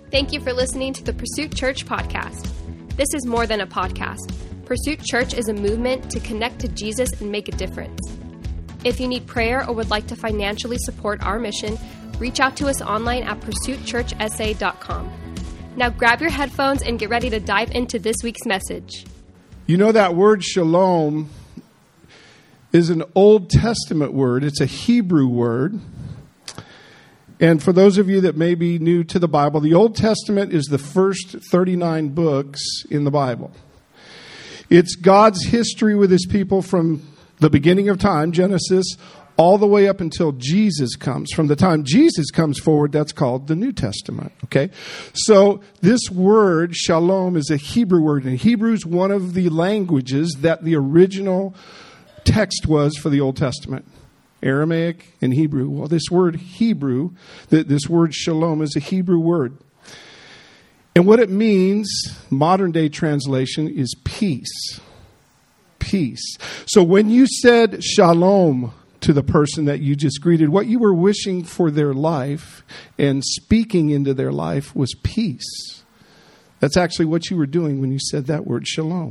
Thank you for listening to the Pursuit Church podcast. This is more than a podcast. Pursuit Church is a movement to connect to Jesus and make a difference. If you need prayer or would like to financially support our mission, reach out to us online at pursuitchurchsa.com. Now grab your headphones and get ready to dive into this week's message. You know, that word shalom is an Old Testament word. It's a Hebrew word. And for those of you that may be new to the Bible, the Old Testament is the first 39 books in the Bible. It's God's history with his people from the beginning of time, Genesis, all the way up until Jesus comes. From the time Jesus comes forward, that's called the New Testament. Okay? So this word, shalom, is a Hebrew word. And Hebrew is one of the languages that the original text was for the Old Testament. Aramaic and Hebrew. Well, this word Hebrew, this word shalom, is a Hebrew word. And what it means, modern day translation, is peace. Peace. So when you said shalom to the person that you just greeted, what you were wishing for their life and speaking into their life was peace. That's actually what you were doing when you said that word shalom.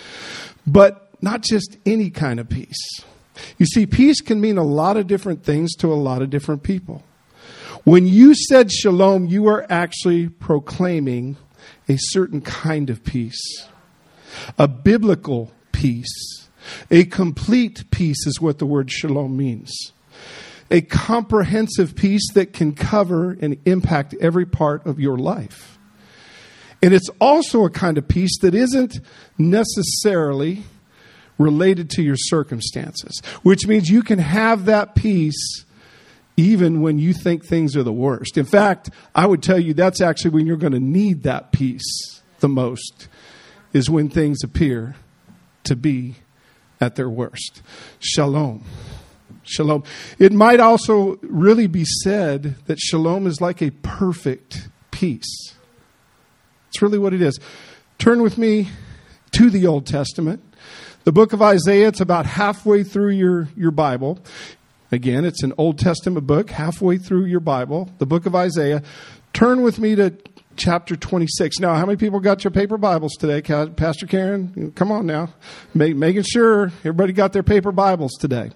But not just any kind of peace. You see, peace can mean a lot of different things to a lot of different people. When you said shalom, you are actually proclaiming a certain kind of peace. A biblical peace. A complete peace is what the word shalom means. A comprehensive peace that can cover and impact every part of your life. And it's also a kind of peace that isn't necessarily related to your circumstances, which means you can have that peace even when you think things are the worst. In fact, I would tell you that's actually when you're going to need that peace the most, is when things appear to be at their worst. Shalom. Shalom. It might also really be said that shalom is like a perfect peace. It's really what it is. Turn with me to the Old Testament. The book of Isaiah, it's about halfway through your Bible. Again, it's an Old Testament book, halfway through your Bible, the book of Isaiah. Turn with me to chapter 26. Now, how many people got your paper Bibles today? Pastor Karen, come on now. Making sure everybody got their paper Bibles today.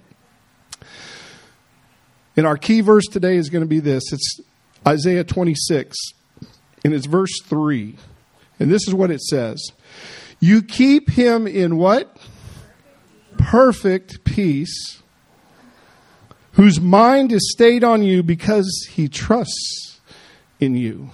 And our key verse today is going to be this. It's Isaiah 26, and it's verse 3. And this is what it says. You keep him in what? Perfect peace, whose mind is stayed on you because he trusts in you.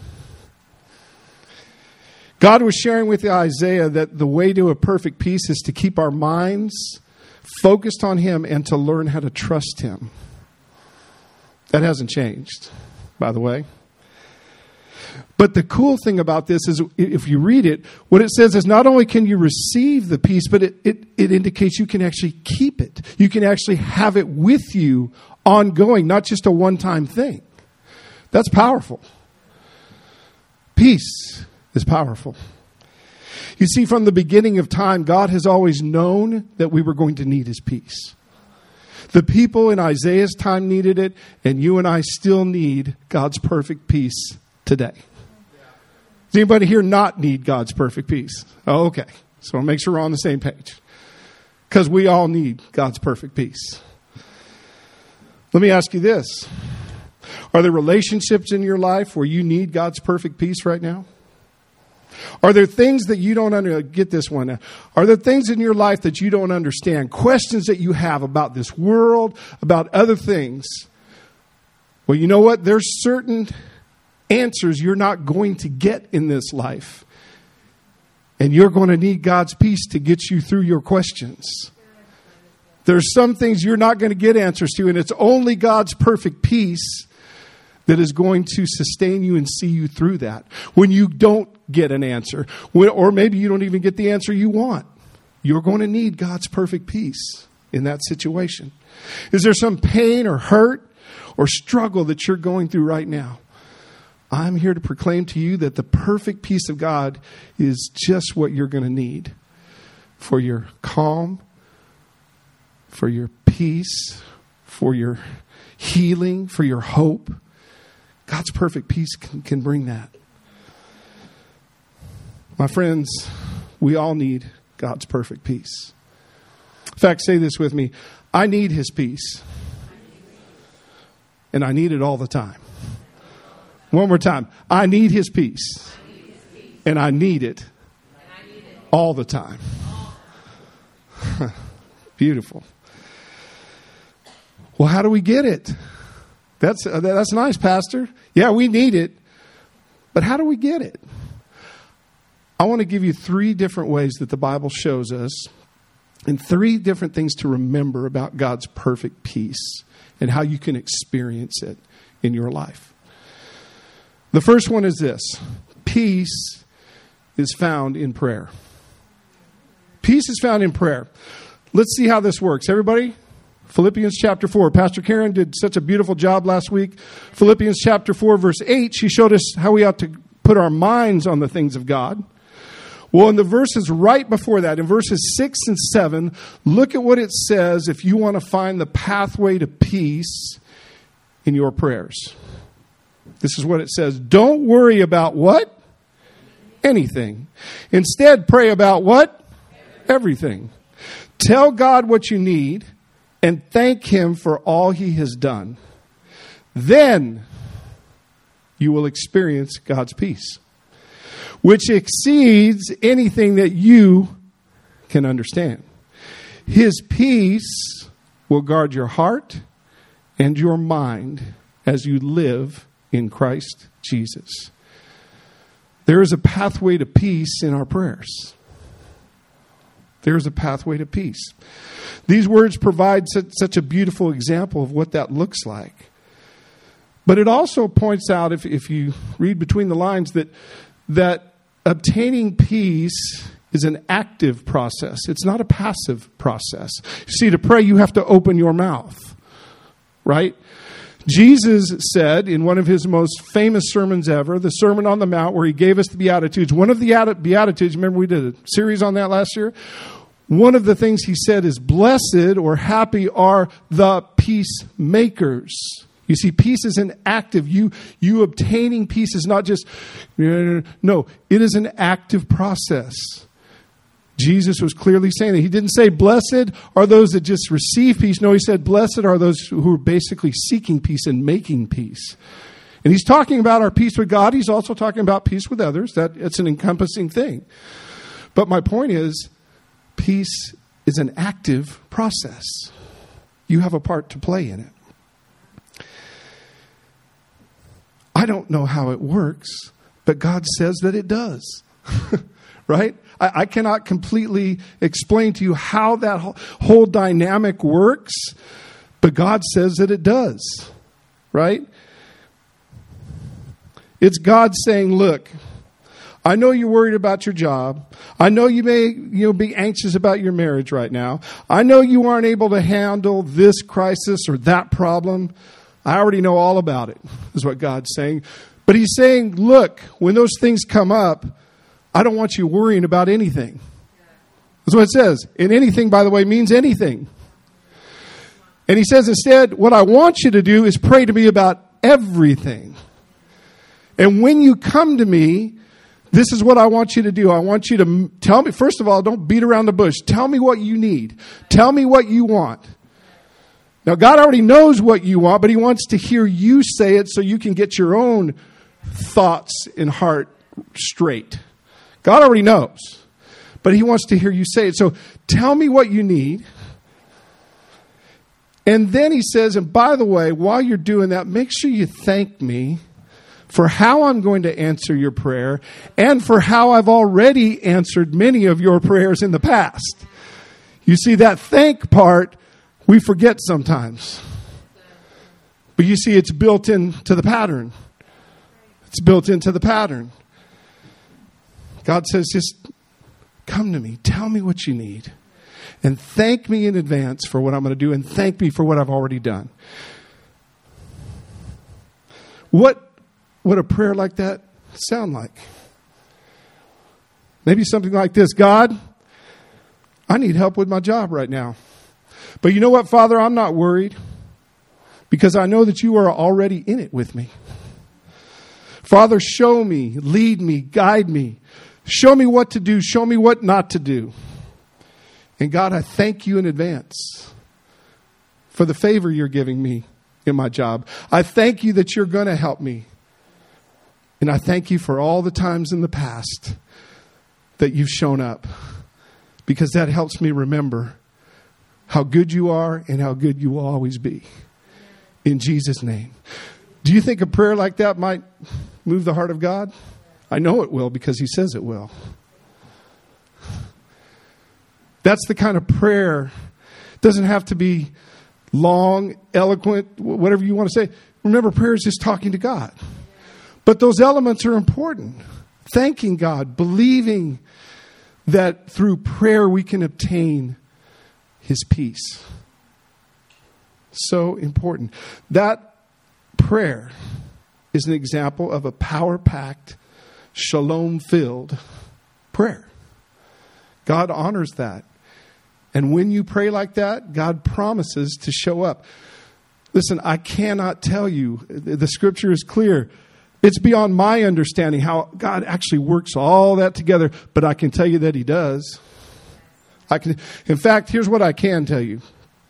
God was sharing with Isaiah that the way to a perfect peace is to keep our minds focused on him and to learn how to trust him. That hasn't changed, by the way. But the cool thing about this is if you read it, what it says is not only can you receive the peace, but it indicates you can actually keep it. You can actually have it with you ongoing, not just a one-time thing. That's powerful. Peace is powerful. You see, from the beginning of time, God has always known that we were going to need his peace. The people in Isaiah's time needed it, and you and I still need God's perfect peace today. Does anybody here not need God's perfect peace? Oh, okay. So I'll make sure we're on the same page. Because we all need God's perfect peace. Let me ask you this. Are there relationships in your life where you need God's perfect peace right now? Are there things that you don't understand? Get this one now. Are there things in your life that you don't understand? Questions that you have about this world, about other things? Well, you know what? There's certain answers you're not going to get in this life. And you're going to need God's peace to get you through your questions. There's some things you're not going to get answers to, and it's only God's perfect peace that is going to sustain you and see you through that. When you don't get an answer, or maybe you don't even get the answer you want, you're going to need God's perfect peace in that situation. Is there some pain or hurt or struggle that you're going through right now? I'm here to proclaim to you that the perfect peace of God is just what you're going to need for your calm, for your peace, for your healing, for your hope. God's perfect peace can bring that. My friends, we all need God's perfect peace. In fact, say this with me. I need His peace. And I need it all the time. One more time. I need His peace. And I need it all the time. Beautiful. Well, how do we get it? That's nice, Pastor. Yeah, we need it. But how do we get it? I want to give you 3 different ways that the Bible shows us, and 3 different things to remember about God's perfect peace and how you can experience it in your life. The first one is this. Peace is found in prayer. Peace is found in prayer. Let's see how this works. Everybody? Philippians chapter 4. Pastor Karen did such a beautiful job last week. Philippians chapter 4, verse 8, she showed us how we ought to put our minds on the things of God. Well, in the verses right before that, in verses 6 and 7, look at what it says if you want to find the pathway to peace in your prayers. This is what it says. Don't worry about what? Anything. Instead, pray about what? Everything. Tell God what you need and thank Him for all He has done. Then you will experience God's peace, which exceeds anything that you can understand. His peace will guard your heart and your mind as you live in Christ Jesus. There is a pathway to peace in our prayers. There is a pathway to peace. These words provide such a beautiful example of what that looks like. But it also points out, if you read between the lines, that obtaining peace is an active process. It's not a passive process. See, to pray, you have to open your mouth, right? Jesus said in one of His most famous sermons ever, the Sermon on the Mount, where He gave us the Beatitudes. One of the Beatitudes, remember we did a series on that last year? One of the things He said is, blessed or happy are the peacemakers. You see, peace is an active. You obtaining peace is not just, no, it is an active process. Jesus was clearly saying that. He didn't say, blessed are those that just receive peace. No, He said, blessed are those who are basically seeking peace and making peace. And He's talking about our peace with God. He's also talking about peace with others. It's an encompassing thing. But my point is, peace is an active process. You have a part to play in it. I don't know how it works, but God says that it does. Right? I cannot completely explain to you how that whole dynamic works, but God says that it does. Right? It's God saying, look, I know you're worried about your job. I know you may be anxious about your marriage right now. I know you aren't able to handle this crisis or that problem. I already know all about it, is what God's saying. But He's saying, look, when those things come up, I don't want you worrying about anything. That's what it says. And anything, by the way, means anything. And He says instead, what I want you to do is pray to me about everything. And when you come to me, this is what I want you to do. I want you to tell me, first of all, don't beat around the bush. Tell me what you need. Tell me what you want. Now, God already knows what you want, but He wants to hear you say it so you can get your own thoughts and heart straight. God already knows, but He wants to hear you say it. So tell me what you need. And then He says, and by the way, while you're doing that, make sure you thank me for how I'm going to answer your prayer and for how I've already answered many of your prayers in the past. You see, that thank part, we forget sometimes. But you see, it's built into the pattern. It's built into the pattern. God says, just come to me. Tell me what you need. And thank me in advance for what I'm going to do. And thank me for what I've already done. What would a prayer like that sound like? Maybe something like this. God, I need help with my job right now. But you know what, Father? I'm not worried because I know that you are already in it with me. Father, show me, lead me, guide me. Show me what to do. Show me what not to do. And God, I thank you in advance for the favor you're giving me in my job. I thank you that you're going to help me. And I thank you for all the times in the past that you've shown up, because that helps me remember how good you are and how good you will always be. In Jesus' name. Do you think a prayer like that might move the heart of God? I know it will, because he says it will. That's the kind of prayer. It doesn't have to be long, eloquent, whatever you want to say. Remember, prayer is just talking to God. But those elements are important. Thanking God, believing that through prayer we can obtain his peace. So important. That prayer is an example of a power-packed, shalom-filled prayer. God honors that. And when you pray like that, God promises to show up. Listen, I cannot tell you, the scripture is clear. It's beyond my understanding how God actually works all that together, but I can tell you that he does. In fact, here's what I can tell you.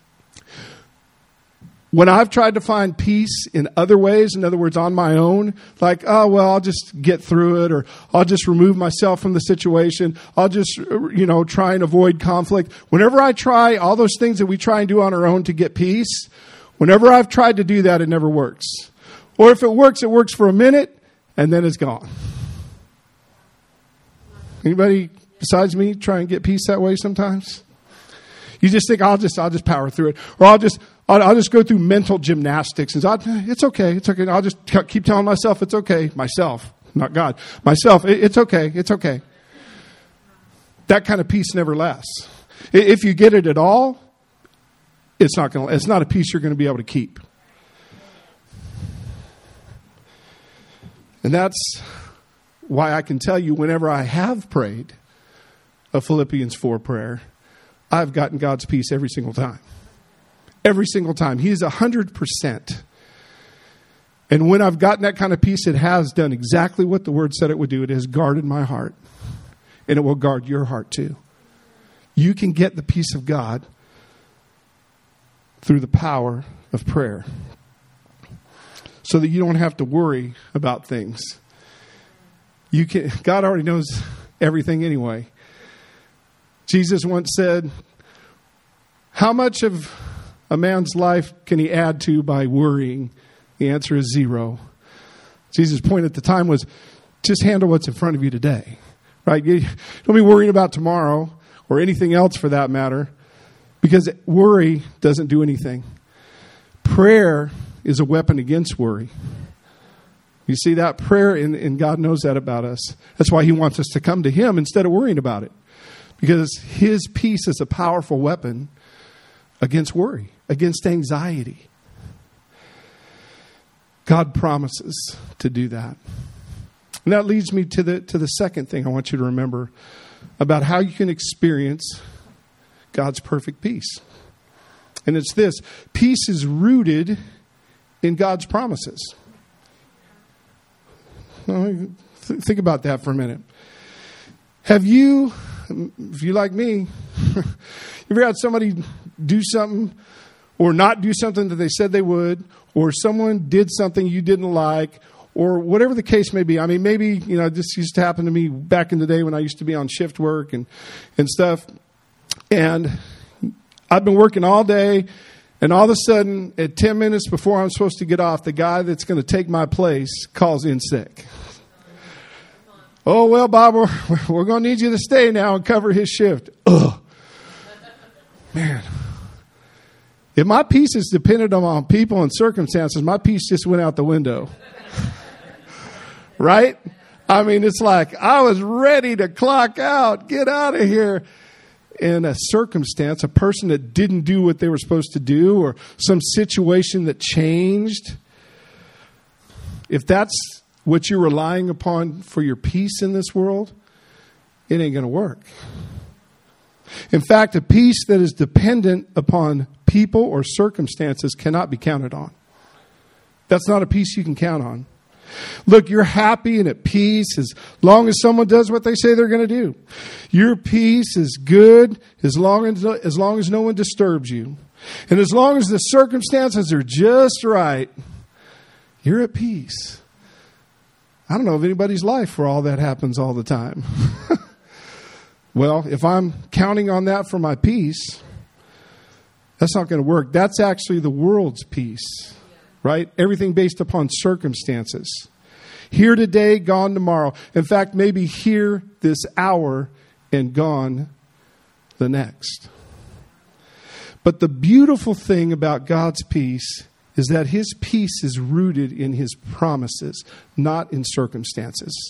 When I've tried to find peace in other ways, in other words, on my own, like, oh, well, I'll just get through it, or I'll just remove myself from the situation. I'll just, try and avoid conflict. Whenever I try all those things that we try and do on our own to get peace, whenever I've tried to do that, it never works. Or if it works for a minute, and then it's gone. Anybody besides me try and get peace that way sometimes? You just think, I'll just power through it. Or I'll just go through mental gymnastics. And it's okay. It's okay. I'll just keep telling myself it's okay. Myself, not God. Myself, it's okay. It's okay. That kind of peace never lasts. If you get it at all, it's not a peace you're going to be able to keep. And that's why I can tell you, whenever I have prayed a Philippians 4 prayer, I've gotten God's peace every single time. Every single time. He is 100%. And when I've gotten that kind of peace, it has done exactly what the word said it would do. It has guarded my heart. And it will guard your heart too. You can get the peace of God through the power of prayer, so that you don't have to worry about things. God already knows everything anyway. Jesus once said, how much of a man's life can he add to by worrying? The answer is 0. Jesus' point at the time was, just handle what's in front of you today. Right? Don't be worrying about tomorrow or anything else for that matter, because worry doesn't do anything. Prayer is a weapon against worry. You see that? Prayer, and God knows that about us. That's why he wants us to come to him instead of worrying about it. Because his peace is a powerful weapon against worry, against anxiety. God promises to do that. And that leads me to the second thing I want you to remember about how you can experience God's perfect peace. And it's this: peace is rooted in God's promises. Think about that for a minute. Have you, if you like me, you ever had somebody do something or not do something that they said they would, or someone did something you didn't like, or whatever the case may be? I mean, maybe, this used to happen to me back in the day when I used to be on shift work and stuff. And I've been working all day, and all of a sudden, at 10 minutes before I'm supposed to get off, the guy that's going to take my place calls in sick. Oh, well, Bob, we're going to need you to stay now and cover his shift. Ugh. Man. If my peace is dependent on people and circumstances, my peace just went out the window. Right? I mean, it's like I was ready to clock out, get out of here. In a circumstance, a person that didn't do what they were supposed to do, or some situation that changed, if that's what you're relying upon for your peace in this world, it ain't going to work. In fact, a peace that is dependent upon people or circumstances cannot be counted on. That's not a peace you can count on. Look, you're happy and at peace as long as someone does what they say they're going to do. Your peace is good as long as no one disturbs you. And as long as the circumstances are just right, you're at peace. I don't know of anybody's life where all that happens all the time. Well, if I'm counting on that for my peace, that's not going to work. That's actually the world's peace, right? Everything based upon circumstances. Here today, gone tomorrow. In fact, maybe here this hour and gone the next. But the beautiful thing about God's peace is that His peace is rooted in His promises, not in circumstances.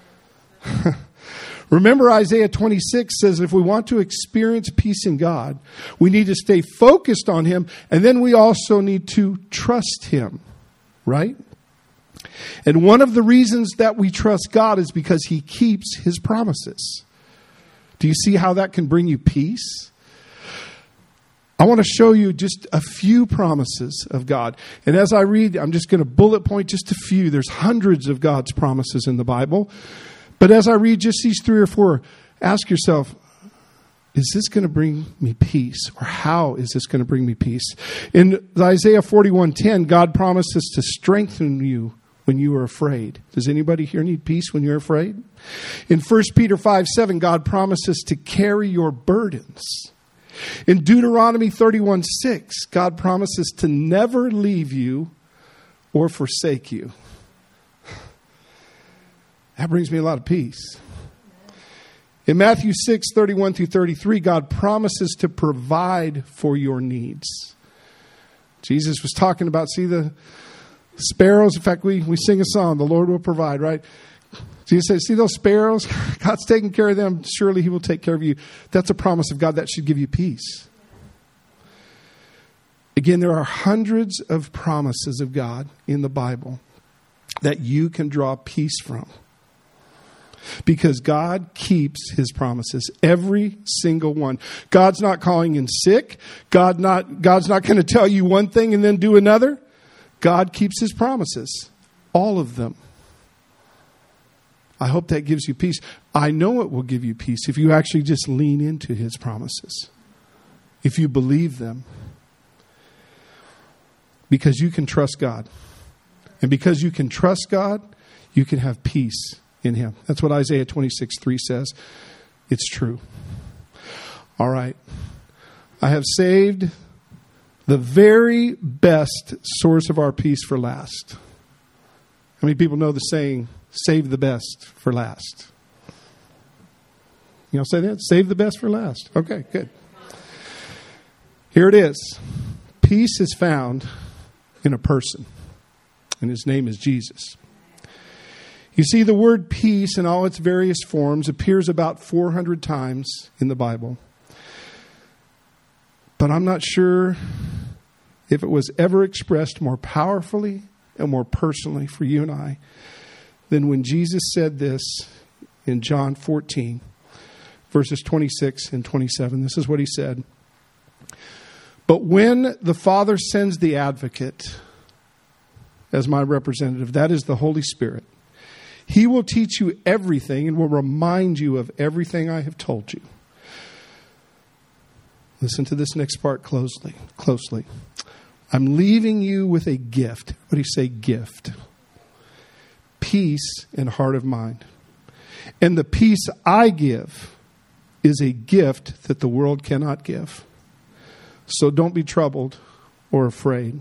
Remember, Isaiah 26 says if we want to experience peace in God, we need to stay focused on Him, and then we also need to trust Him, right? And one of the reasons that we trust God is because He keeps His promises. Do you see how that can bring you peace? I want to show you just a few promises of God. And as I read, I'm just going to bullet point just a few. There's hundreds of God's promises in the Bible. But as I read just these 3 or 4, ask yourself, is this going to bring me peace? Or how is this going to bring me peace? In Isaiah 41:10, God promises to strengthen you when you are afraid. Does anybody here need peace when you're afraid? In 1 Peter 5:7, God promises to carry your burdens. In Deuteronomy 31:6, God promises to never leave you or forsake you. That brings me a lot of peace. In Matthew 6:31-33, God promises to provide for your needs. Jesus was talking about, see the sparrows? In fact, we sing a song, the Lord will provide, right? Jesus said, see those sparrows? God's taking care of them. Surely He will take care of you. That's a promise of God that should give you peace. Again, there are hundreds of promises of God in the Bible that you can draw peace from. Because God keeps His promises, every single one. God's not calling in sick. God's not going to tell you one thing and then do another. God keeps His promises, all of them. I hope that gives you peace. I know it will give you peace if you actually just lean into His promises, if you believe them. Because you can trust God. And because you can trust God, you can have peace in Him. That's what Isaiah 26:3 says. It's true. All right. I have saved the very best source of our peace for last. How many people know the saying, save the best for last? You know, say that? Save the best for last. Okay, good. Here it is. Peace is found in a person, and His name is Jesus. You see, the word peace in all its various forms appears about 400 times in the Bible. But I'm not sure if it was ever expressed more powerfully and more personally for you and I than when Jesus said this in John 14, verses 26 and 27. This is what He said. But when the Father sends the advocate as my representative, that is the Holy Spirit, He will teach you everything and will remind you of everything I have told you. Listen to this next part closely. I'm leaving you with a gift. What do you say, gift? Peace and heart of mind. And the peace I give is a gift that the world cannot give. So don't be troubled or afraid.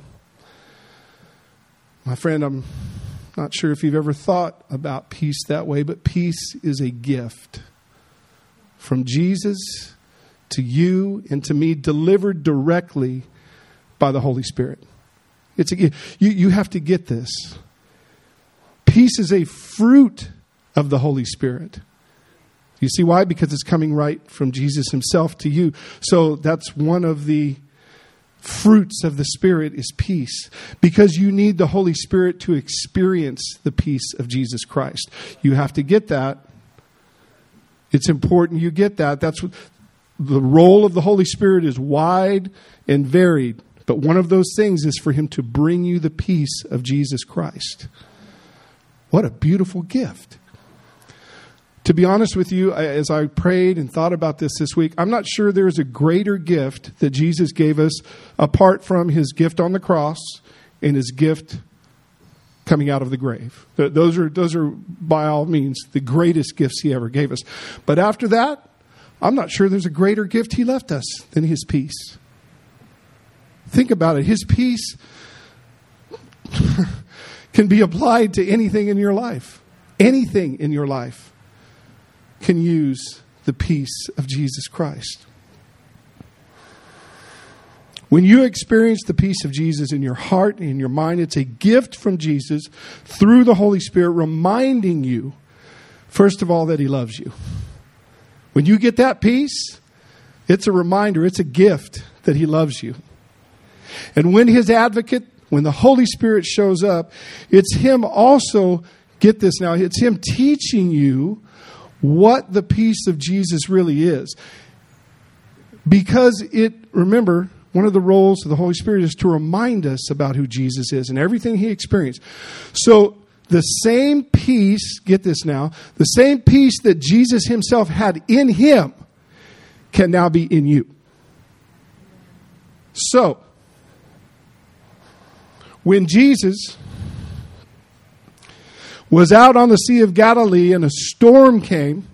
My friend, I'm not sure if you've ever thought about peace that way, but peace is a gift from Jesus to you and to me, delivered directly by the Holy Spirit. It's you have to get this. Peace is a fruit of the Holy Spirit. You see why? Because it's coming right from Jesus Himself to you. So that's one of the fruits of the Spirit is peace. Because you need the Holy Spirit to experience the peace of Jesus Christ. You have to get that. It's important you get that. That's what the role of the Holy Spirit is, wide and varied. But one of those things is for Him to bring you the peace of Jesus Christ. What a beautiful gift. To be honest with you, as I prayed and thought about this week, I'm not sure there's a greater gift that Jesus gave us apart from his gift on the cross and his gift coming out of the grave. Those are by all means the greatest gifts he ever gave us. But after that, I'm not sure there's a greater gift he left us than his peace. Think about it. His peace can be applied to anything in your life. Anything in your life can use the peace of Jesus Christ. When you experience the peace of Jesus in your heart and in your mind, it's a gift from Jesus through the Holy Spirit reminding you, first of all, that he loves you. When you get that peace, it's a reminder, it's a gift that he loves you. And when his advocate, when the Holy Spirit shows up, it's him also, get this now, it's him teaching you what the peace of Jesus really is. Because remember, one of the roles of the Holy Spirit is to remind us about who Jesus is and everything he experienced. So the same peace, get this now, the same peace that Jesus himself had in him can now be in you. So, when Jesus was out on the Sea of Galilee and a storm came,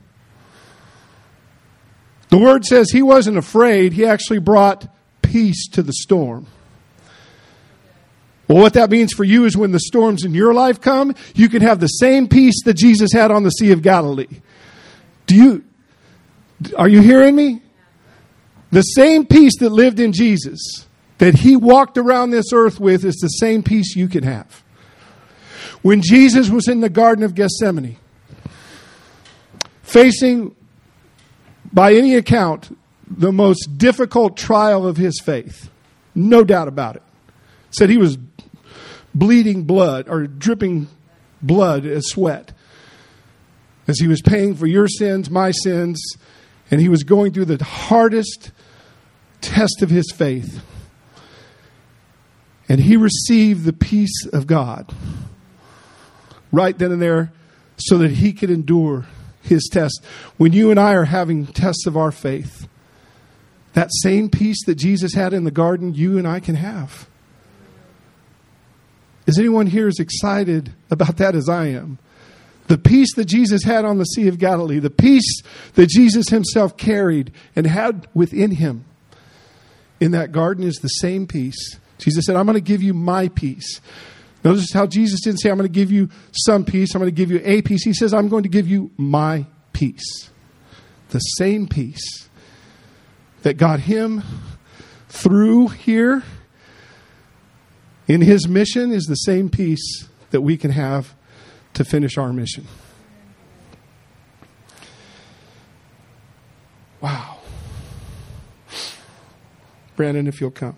the word says he wasn't afraid. He actually brought peace to the storm. Well, what that means for you is when the storms in your life come, you can have the same peace that Jesus had on the Sea of Galilee. Are you hearing me? The same peace that lived in Jesus, that he walked around this earth with, is the same peace you can have. When Jesus was in the Garden of Gethsemane, facing, by any account, the most difficult trial of his faith, no doubt about it, said he was bleeding blood or dripping blood as sweat as he was paying for your sins, my sins, and he was going through the hardest test of his faith. And he received the peace of God right then and there so that he could endure his test. When you and I are having tests of our faith, that same peace that Jesus had in the garden, you and I can have. Is anyone here as excited about that as I am? The peace that Jesus had on the Sea of Galilee, the peace that Jesus himself carried and had within him in that garden is the same peace. Jesus said, I'm going to give you my peace. Notice how Jesus didn't say, I'm going to give you some peace. I'm going to give you a peace. He says, I'm going to give you my peace. The same peace that got him through here in his mission is the same peace that we can have to finish our mission. Wow. Brandon, if you'll come.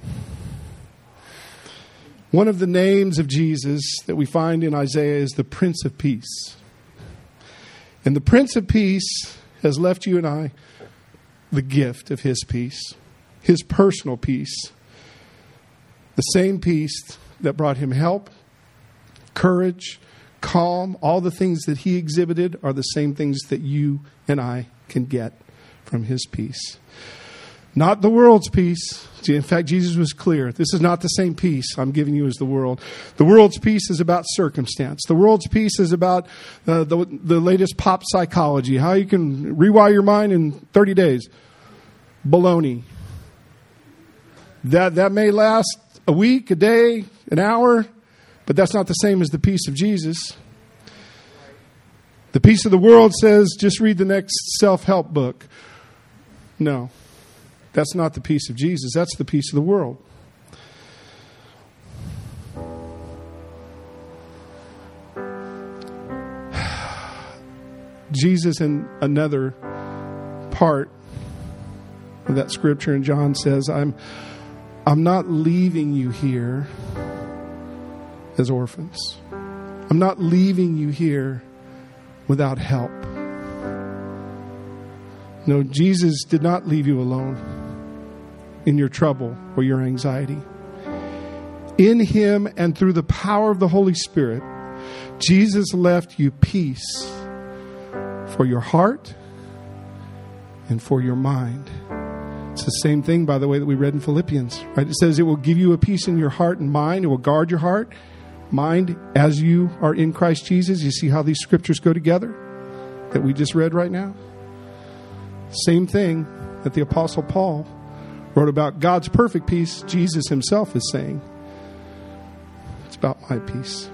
One of the names of Jesus that we find in Isaiah is the Prince of Peace. And the Prince of Peace has left you and I the gift of his peace, his personal peace, the same peace that brought him help, courage, calm. All the things that he exhibited are the same things that you and I can get from his peace. Not the world's peace. In fact, Jesus was clear. This is not the same peace I'm giving you as the world. The world's peace is about circumstance. The world's peace is about the latest pop psychology. How you can rewire your mind in 30 days. Baloney. That may last a week, a day, an hour, but that's not the same as the peace of Jesus. The peace of the world says, just read the next self-help book. No. That's not the peace of Jesus. That's the peace of the world. Jesus, in another part of that scripture in John, says, I'm not leaving you here as orphans. I'm not leaving you here without help. No, Jesus did not leave you alone in your trouble or your anxiety. In him and through the power of the Holy Spirit, Jesus left you peace for your heart and for your mind. It's the same thing, by the way, that we read in Philippians, right? It says it will give you a peace in your heart and mind. It will guard your heart, mind, as you are in Christ Jesus. You see how these scriptures go together that we just read right now? Same thing that the Apostle Paul wrote about God's perfect peace. Jesus himself is saying, it's about my peace.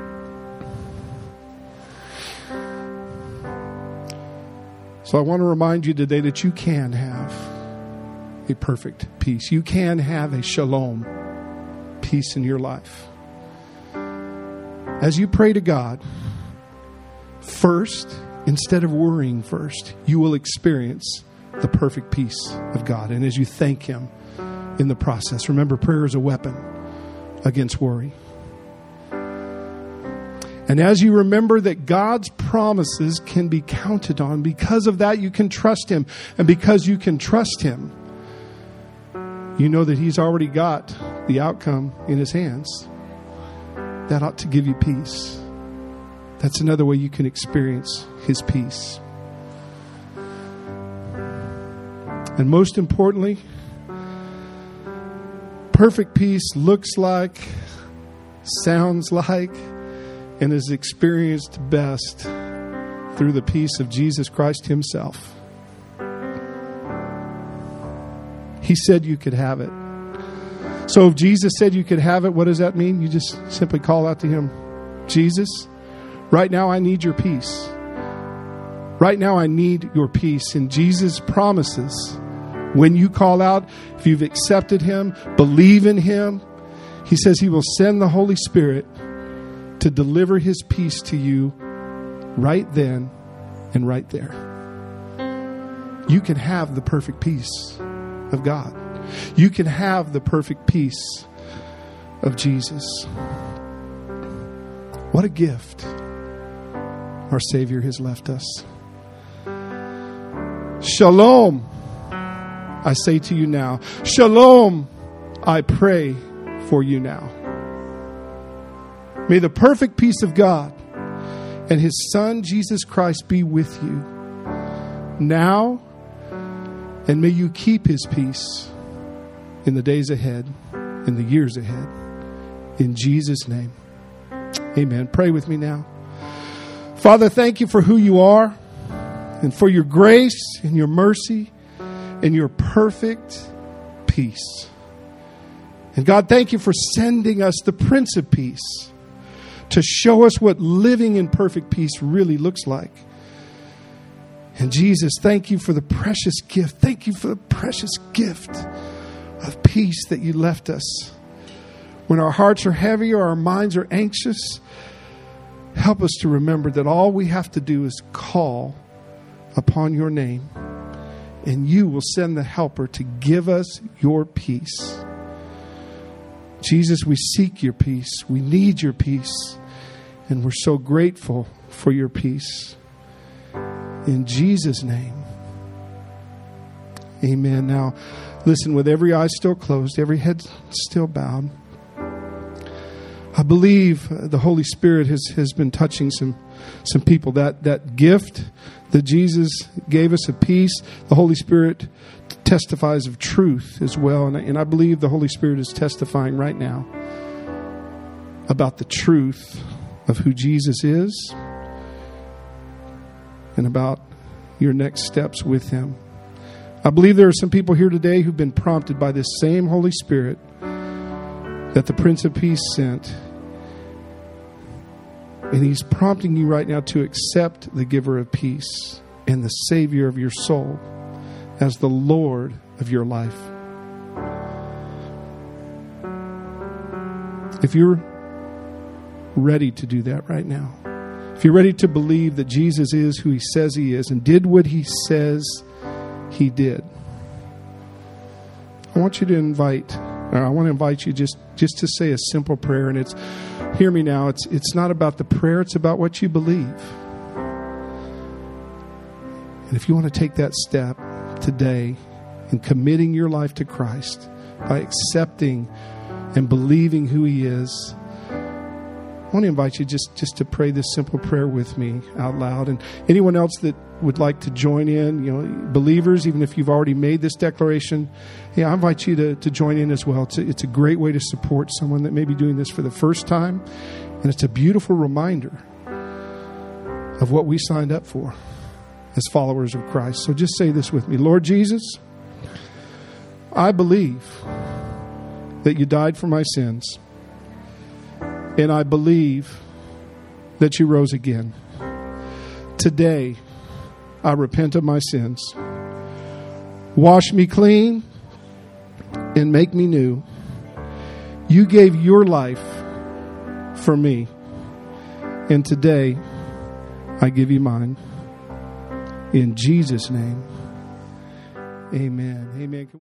So I want to remind you today that you can have a perfect peace. You can have a shalom, peace in your life. As you pray to God, first, instead of worrying first, you will experience the perfect peace of God. And as you thank Him in the process, remember, prayer is a weapon against worry. And as you remember that God's promises can be counted on, because of that you can trust Him. And because you can trust Him, you know that He's already got the outcome in His hands. That ought to give you peace. That's another way you can experience His peace. And most importantly, perfect peace looks like, sounds like, and is experienced best through the peace of Jesus Christ Himself. He said you could have it. So if Jesus said you could have it, what does that mean? You just simply call out to Him, Jesus, right now I need your peace. Right now I need your peace. And Jesus promises, when you call out, if you've accepted Him, believe in Him, He says He will send the Holy Spirit to deliver His peace to you right then and right there. You can have the perfect peace of God. You can have the perfect peace of Jesus. What a gift our Savior has left us. Shalom, I say to you now. Shalom, I pray for you now. May the perfect peace of God and His Son, Jesus Christ, be with you now, and may you keep His peace in the days ahead, in the years ahead. In Jesus' name, amen. Pray with me now. Father, thank you for who you are and for your grace and your mercy and your perfect peace. And God, thank you for sending us the Prince of Peace to show us what living in perfect peace really looks like. And Jesus, thank you for the precious gift. Thank you for the precious gift of peace that you left us. When our hearts are heavy or our minds are anxious, help us to remember that all we have to do is call upon your name, and you will send the helper to give us your peace. Jesus, we seek your peace. We need your peace. And we're so grateful for your peace. In Jesus' name, amen. Now, listen, with every eye still closed, every head still bowed, I believe the Holy Spirit has been touching some people. That gift that Jesus gave us of peace, the Holy Spirit testifies of truth as well. And I believe the Holy Spirit is testifying right now about the truth of who Jesus is and about your next steps with Him. I believe there are some people here today who've been prompted by this same Holy Spirit that the Prince of Peace sent. And He's prompting you right now to accept the giver of peace and the Savior of your soul as the Lord of your life. If you're ready to do that right now, if you're ready to believe that Jesus is who He says He is and did what He says He did, I want to invite you just to say a simple prayer. And it's, hear me now, it's not about the prayer, it's about what you believe. And if you want to take that step today in committing your life to Christ by accepting and believing who He is, want to invite you just to pray this simple prayer with me out loud. And anyone else that would like to join in, believers, even if you've already made this declaration, I invite you to join in as well. It's a great way to support someone that may be doing this for the first time. And it's a beautiful reminder of what we signed up for as followers of Christ. So just say this with me. Lord Jesus, I believe that you died for my sins. And I believe that you rose again. Today, I repent of my sins. Wash me clean and make me new. You gave your life for me. And today, I give you mine. In Jesus' name, amen. Amen.